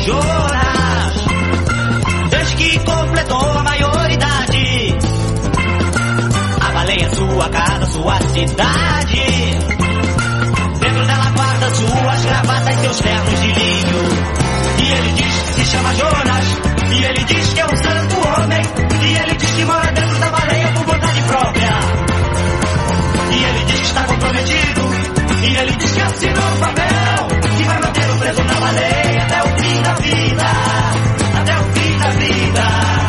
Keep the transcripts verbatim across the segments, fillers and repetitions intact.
Jonas, desde que completou a maioridade, a baleia, sua casa, sua cidade. Dentro dela guarda suas gravatas e seus ternos de linho. E ele diz que se chama Jonas, e ele diz que é um santo homem, e ele diz que mora dentro da baleia por vontade própria. E ele diz que está comprometido, e ele diz que assinou um papel que vai manter o preso na baleia até o fim da vida, até o fim da vida.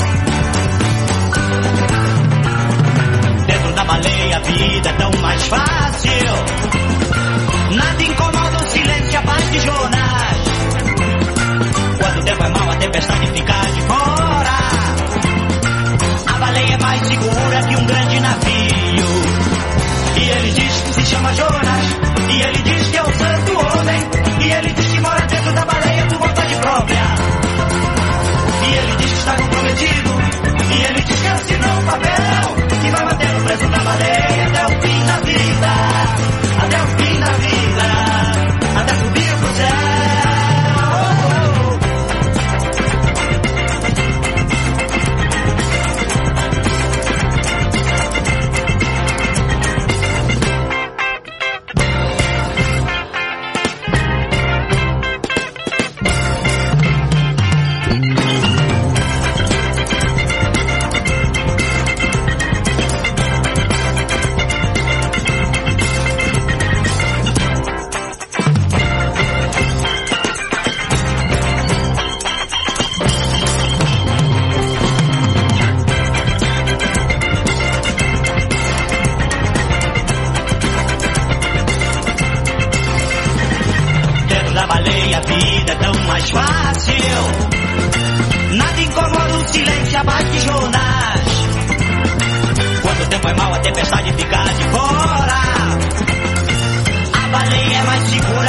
Dentro da baleia a vida é tão mais fácil, nada incomoda o silêncio e a paz de Jonas. Quando o tempo é mau, a tempestade fica de fora. A baleia é mais segura que um grande navio. E ele diz que se chama Jonas, e ele diz que é um santo homem, e ele diz que mora dentro da baleia por vontade própria. E ele diz que está comprometido, e ele diz que assinou um papel que vai manter o preso na baleia até o fim da vida, até o fim da vida, até subir pro céu. A vida é tão mais fácil, nada incomoda o silêncio e a paz de Jonas. Quando o tempo é mau, a tempestade fica de fora. A baleia é mais segura